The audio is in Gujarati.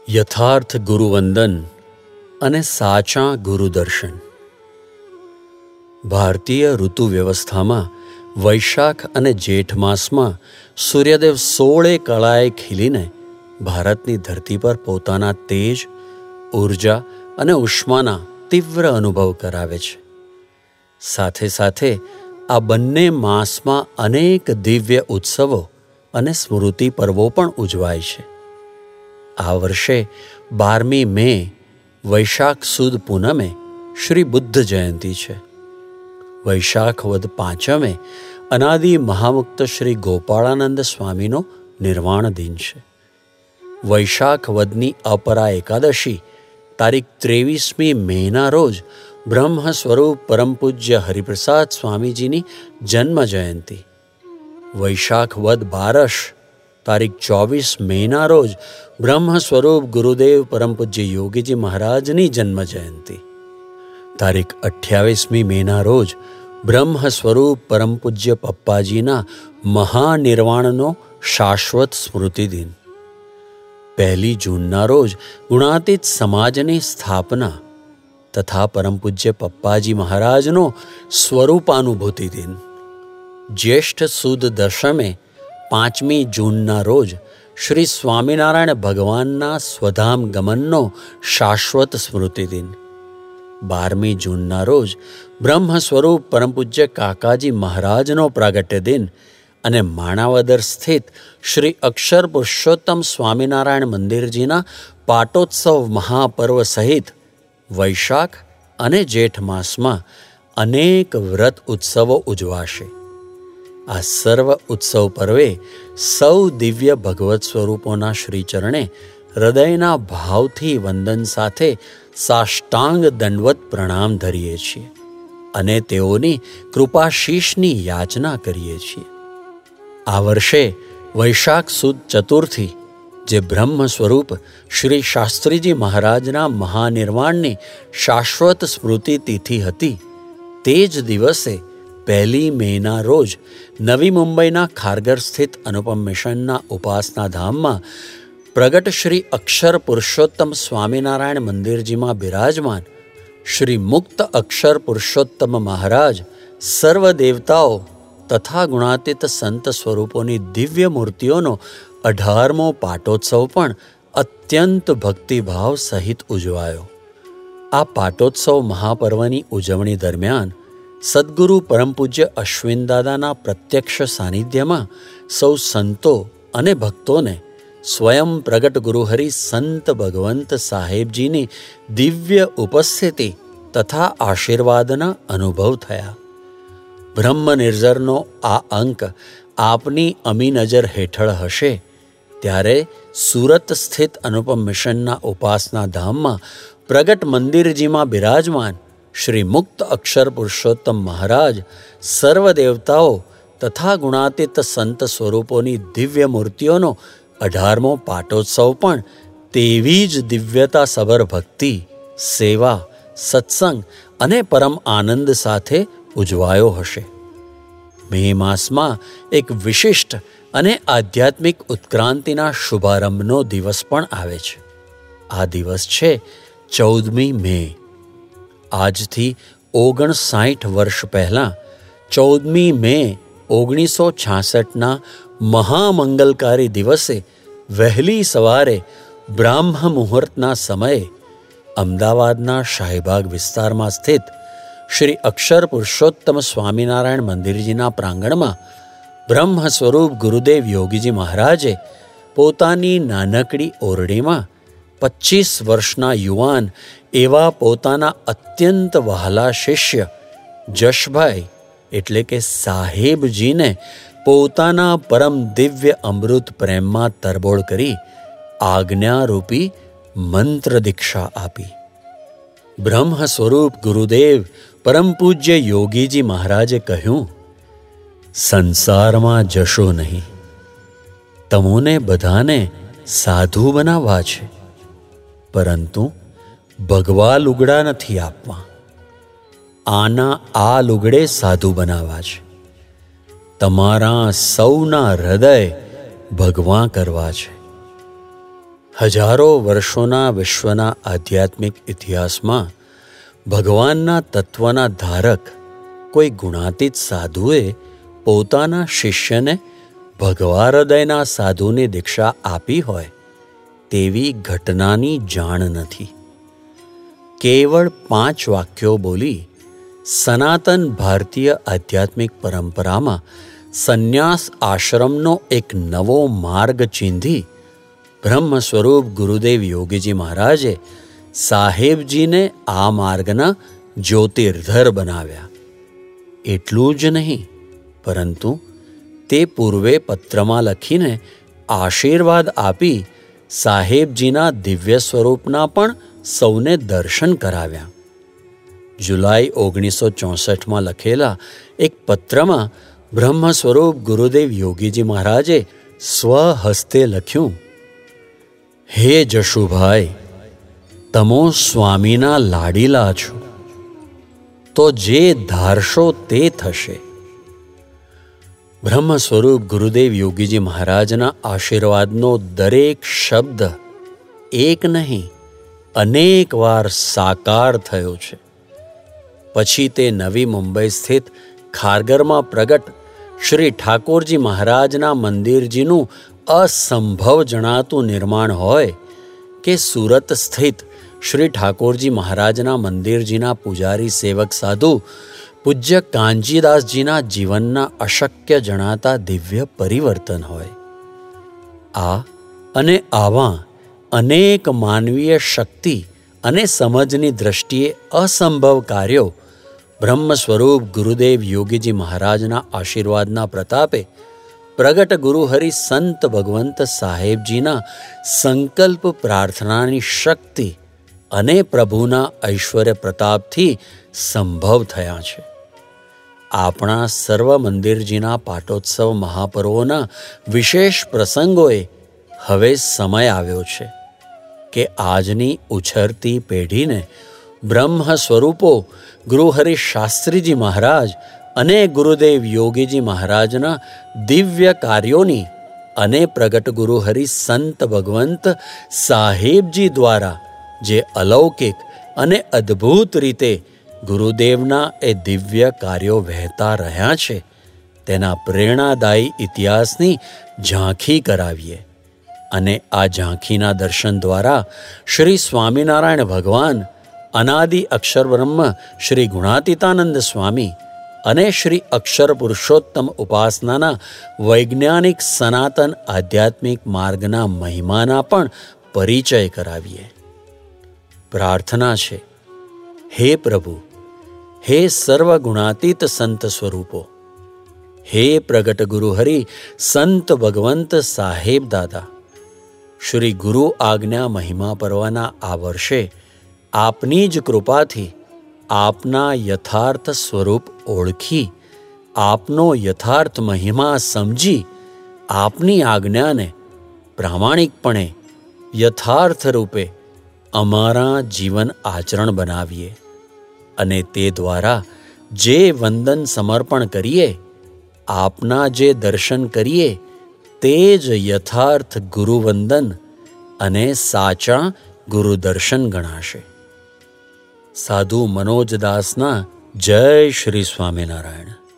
યથાર્થ ગુરુવંદન અને સાચા ગુરુદર્શન. ભારતીય ઋતુ વ્યવસ્થામાં વૈશાખ અને જેઠ માસમાં સૂર્યદેવ 16 કળાએ ખીલીને ભારતની ધરતી પર પોતાના તેજ, ઉર્જા અને ઉષ્માના તીવ્ર અનુભવ કરાવે છે. સાથે સાથે આ બંને માસમાં અનેક દિવ્ય ઉત્સવો અને સ્મૃતિ પર્વો પણ ઉજવાય છે. આ વર્ષે 12મી મે વૈશાખ સુદ પૂનમે શ્રી બુદ્ધ જયંતિ છે. વૈશાખ વદ 5મે અનાદિ મહામુક્ત શ્રી ગોપાળાનંદ સ્વામીનો નિર્વાણ દિન છે. વૈશાખ વદની અપરા એકાદશી તારીખ 23મી મેના રોજ બ્રહ્મ સ્વરૂપ પરમ પૂજ્ય હરિપ્રસાદ સ્વામીજીની જન્મ જયંતિ. વૈશાખ વદ 12 તારીખ 24 મેના રોજ બ્રહ્મ સ્વરૂપ ગુરુદેવ પરમ પૂજ્ય યોગીજી મહારાજની જન્મ જયંતિ. તારીખ 28મી મેના રોજ બ્રહ્મ સ્વરૂપ પરમ પૂજ્ય પપ્પાજીના મહાનિર્વાણનો શાશ્વત સ્મૃતિ દિન. 1 જૂનના રોજ ગુણાતીત સમાજની સ્થાપના તથા પરમ પૂજ્ય પપ્પાજી મહારાજનો સ્વરૂપાનુભૂતિ દિન. જ્યેષ્ઠ સુદ દશમે 5મી જૂનના રોજ શ્રી સ્વામિનારાયણ ભગવાનના સ્વધામ ગમનનો શાશ્વત સ્મૃતિ દિન. 12મી જૂનના રોજ બ્રહ્મ સ્વરૂપ પરમ પૂજ્ય કાકાજી મહારાજનો પ્રાગટ્ય દિન અને માણાવદર સ્થિત શ્રી અક્ષર પુરુષોત્તમ સ્વામિનારાયણ મંદિરજીના પાટોત્સવ મહાપર્વ સહિત વૈશાખ અને જેઠ માસમાં અનેક વ્રત ઉત્સવો ઉજવાશે. આ સર્વ ઉત્સવ પર્વે સૌ દિવ્ય ભગવત સ્વરૂપોના શ્રીચરણે હૃદયના ભાવથી વંદન સાથે સાષ્ટાંગ દંડવત પ્રણામ ધરીએ છીએ અને તેઓની કૃપાશીષની યાચના કરીએ છીએ. આ વર્ષે વૈશાખ સુદ ચતુર્થી, જે બ્રહ્મ સ્વરૂપ શ્રી શાસ્ત્રીજી મહારાજના મહાનિર્વાણની શાશ્વત સ્મૃતિ તિથિ હતી, તે જ દિવસે 1 મેના રોજ નવી મુંબઈના ખારગર સ્થિત અનુપમ મિશનના ઉપાસના ધામમાં પ્રગટ શ્રી અક્ષર પુરુષોત્તમ સ્વામિનારાયણ મંદિરજીમાં બિરાજમાન શ્રી મુક્ત અક્ષર પુરુષોત્તમ મહારાજ સર્વ દેવતાઓ તથા ગુણાતીત સંત સ્વરૂપોની દિવ્ય મૂર્તિઓનો 18મો પાટોત્સવ પણ અત્યંત ભક્તિભાવ સહિત ઉજવાયો. આ પાટોત્સવ મહાપર્વની ઉજવણી દરમિયાન સદ્ગુરુ પરમ પૂજ્ય અશ્વિનદાદાના પ્રત્યક્ષ સાનિધ્યમાં સૌ સંતો અને ભક્તોને સ્વયં પ્રગટ ગુરુહરિ સંત ભગવંત સાહેબજીની દિવ્ય ઉપસ્થિતિ તથા આશીર્વાદના અનુભવ થયા. બ્રહ્મ નિર્ઝરનો આ અંક આપની અમી નજર હેઠળ હશે ત્યારે સુરત સ્થિત અનુપમ મિશનના ઉપાસના ધામમાં પ્રગટ મંદિરજીમાં બિરાજમાન શ્રી મુક્ત અક્ષર પુરુષોત્તમ મહારાજ સર્વ દેવતાઓ તથા ગુણાતીત સંત સ્વરૂપોની દિવ્ય મૂર્તિઓનો 18મો પાટોત્સવ પણ તેવી જ દિવ્યતા સભર ભક્તિ, સેવા, સત્સંગ અને પરમ આનંદ સાથે ઉજવાયો હશે. મે માસમાં એક વિશિષ્ટ અને આધ્યાત્મિક ઉત્ક્રાંતિના શુભારંભનો દિવસ પણ આવે છે. આ દિવસ છે 14મી મે. આજથી 59 વર્ષ પહેલાં 14મી મે 1966ના મહામંગલકારી દિવસે વહેલી સવારે બ્રાહ્મ મુહૂર્તના સમયે અમદાવાદના શાહીબાગ વિસ્તારમાં સ્થિત શ્રી અક્ષર પુરુષોત્તમ સ્વામિનારાયણ મંદિરજીના પ્રાંગણમાં બ્રહ્મ સ્વરૂપ ગુરુદેવ યોગીજી મહારાજે પોતાની નાનકડી ઓરડીમાં 25 વર્ષના યુવાન એવા પોતાના અત્યંત વહાલા શિષ્ય જશભાઈ એટલે કે સાહેબજીને પોતાના પરમ દિવ્ય અમૃત પ્રેમમાં તરબોળ કરી આજ્ઞારૂપી મંત્ર દીક્ષા આપી. બ્રહ્મ સ્વરૂપ ગુરુદેવ પરમ પૂજ્ય યોગીજી મહારાજે કહ્યું, સંસારમાં જશો નહીં, તમોને બધાને સાધુ બનાવવા છે, પરંતુ ભગવા લુગડા નથી આપવા. આના આ લુગડે સાધુ બનાવવા છે. તમારા સૌના હૃદય ભગવા કરવા છે. હજારો વર્ષોના વિશ્વના આધ્યાત્મિક ઇતિહાસમાં ભગવાનના તત્વના ધારક કોઈ ગુણાતીત સાધુએ પોતાના શિષ્યને ભગવા હૃદયના સાધુની દીક્ષા આપી હોય તેવી ઘટનાની જાણ નથી. કેવળ 5 વાક્યો બોલી સનાતન ભારતીય આધ્યાત્મિક પરંપરામાં સંન્યાસ આશ્રમનો એક નવો માર્ગ ચીંધી બ્રહ્મ સ્વરૂપ ગુરુદેવ યોગીજી મહારાજે સાહેબજીને આ માર્ગના જ્યોતિર્ધર બનાવ્યા. એટલું જ નહીં, પરંતુ તે પૂર્વે પત્રમાં લખીને આશીર્વાદ આપી સાહેબજીના દિવ્ય સ્વરૂપના પણ સૌને દર્શન કરાવ્યા. જુલાઈ 1964માં લખેલા એક પત્રમાં બ્રહ્મ સ્વરૂપ ગુરુદેવ યોગીજી મહારાજે સ્વહસ્તે લખ્યું, હે જશુભાઈ, તમો સ્વામીના લાડીલા છો, તો જે ધારશો તે થશે. બ્રહ્મ સ્વરૂપ ગુરુદેવ યોગીજી મહારાજના આશીર્વાદનો દરેક શબ્દ એક નહીં અનેક વાર સાકાર થયો છે. પછી તે નવી મુંબઈ સ્થિત ખારગરમાં પ્રગટ શ્રી ઠાકોરજી મહારાજના મંદિરજીનું અસંભવ જણાતું નિર્માણ હોય કે સુરત સ્થિત શ્રી ઠાકોરજી મહારાજના મંદિરજીના પૂજારી સેવક સાધુ પૂજ્ય કાંજીદાસજીના જીવનના અશક્ય જણાતા દિવ્ય પરિવર્તન હોય. આ અને આવા અનેક માનવીય શક્તિ અને સમજની દ્રષ્ટિએ અસંભવ કાર્યો બ્રહ્મ સ્વરૂપ ગુરુદેવ યોગીજી મહારાજના આશીર્વાદના પ્રતાપે પ્રગટ ગુરુહરિ સંત ભગવંત સાહેબજીના સંકલ્પ પ્રાર્થનાની શક્તિ અને પ્રભુના ઐશ્વર્ય પ્રતાપથી સંભવ થયા છે. આપણા સર્વ મંદિરજીના પાટોત્સવ મહાપર્વોના વિશેષ પ્રસંગોએ હવે સમય આવ્યો છે કે આજની ઉછરતી પેઢીને બ્રહ્મ સ્વરૂપો ગુરુહરિ શાસ્ત્રીજી મહારાજ અને ગુરુદેવ યોગીજી મહારાજના દિવ્ય કાર્યોની અને પ્રગટ ગુરુહરિ સંત ભગવંત સાહેબજી દ્વારા જે અલૌકિક અને અદ્ભુત રીતે ગુરુદેવના એ દિવ્ય કાર્યો વહેતા રહ્યા છે તેના પ્રેરણાદાયી ઇતિહાસની ઝાંખી કરાવીએ અને આ ઝાંખીના દર્શન દ્વારા શ્રી સ્વામિનારાયણ ભગવાન, અનાદિ અક્ષર બ્રહ્મ શ્રી ગુણાતીતાનંદ સ્વામી અને શ્રી અક્ષર પુરુષોત્તમ ઉપાસનાના વૈજ્ઞાનિક સનાતન આધ્યાત્મિક માર્ગના મહિમાના પણ પરિચય કરાવીએ. પ્રાર્થના છે, હે પ્રભુ, હે સર્વગુણાતીત સંત સ્વરૂપો, હે પ્રગટ ગુરુહરિ સંત ભગવંત સાહેબ દાદા, શ્રી ગુરુ આજ્ઞા મહિમા પર્વના આ વર્ષે આપની જ કૃપાથી આપના યથાર્થ સ્વરૂપ ઓળખી, આપનો યથાર્થ મહિમા સમજી, આપની આજ્ઞાને પ્રામાણિકપણે યથાર્થ રૂપે અમારા જીવન આચરણ બનાવીએ અને તે દ્વારા જે વંદન સમર્પણ કરીએ, આપના જે દર્શન કરીએ તે જ યથાર્થ ગુરુવંદન અને સાચા ગુરુદર્શન ગણાશે. સાધુ મનોજદાસના જય શ્રી સ્વામિનારાયણ.